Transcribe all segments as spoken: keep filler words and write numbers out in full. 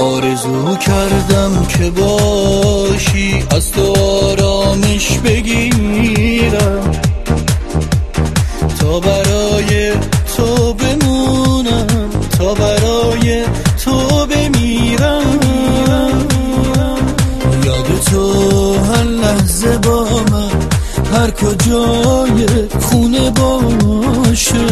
آرزو کردم که باشی، از تو آرامش بگیرم، تا برای تو بمونم، تا برای تو بمیرم. یاد تو هر لحظه با من، هر کجای خونه باشه.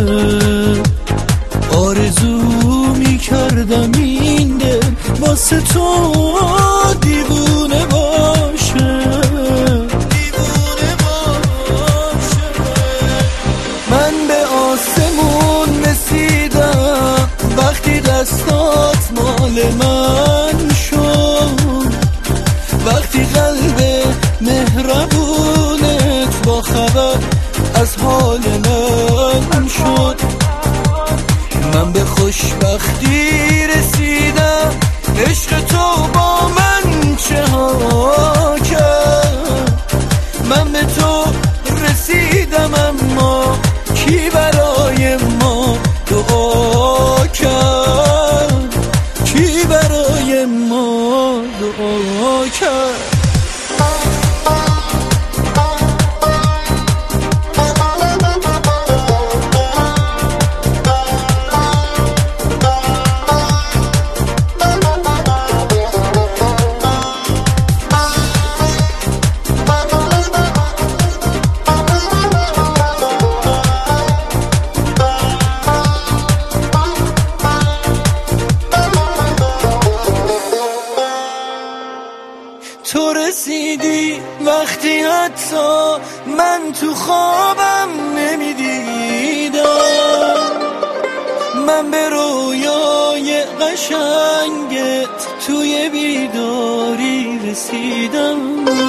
آرزو می کردم این دل واسه تو دیوونه باشه، دیوونه باشه. من به آسمون رسیدم وقتی دستات مال من شد، وقتی قلب مهربونت با خبر از حال من شد. من به خوشبختی رسیدم، عشق تو با من چه ها کرد. من به تو رسیدم اما کی برای ما دعا کرد، کی برای ما دعا کرد. تو رسیدی وقتی حتی من تو خوابم نمیدیدم، من به رویای قشنگت توی بیداری رسیدم،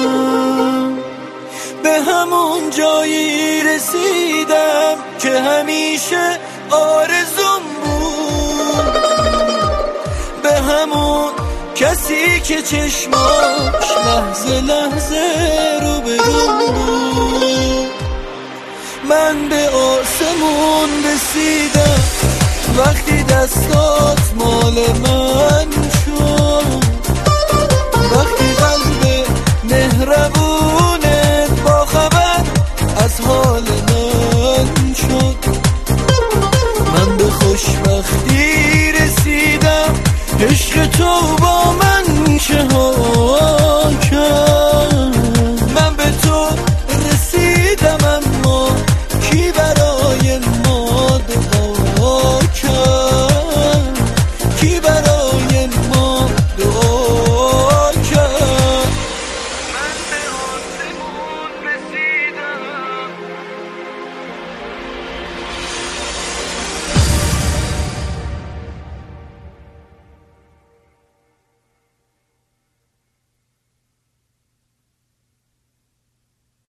به همون جایی رسیدم که همیشه آرزوم بود، به همون کسی که چشماش لحظه لحظه رو به رو بود. من به آسمون رسیدم وقتی دستات مال من شد، وقتی قلب مهربونت با خبر از حال من شد. من به خوشبختی رسیدم، عشق تو با من چه ها کرد. من به تو رسیدم اما کی برای ما دعا کرد، کی برای